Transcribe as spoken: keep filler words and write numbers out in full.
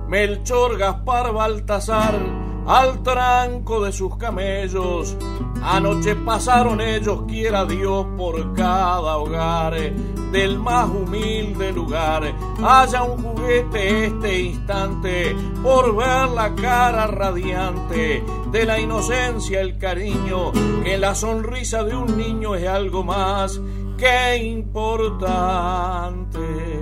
Melchor, Gaspar, Baltasar, al tranco de sus camellos. Anoche pasaron ellos, quiera Dios, por cada hogar del más humilde lugar. Haya un juguete este instante por ver la cara radiante de la inocencia, el cariño, que la sonrisa de un niño es algo más que importante.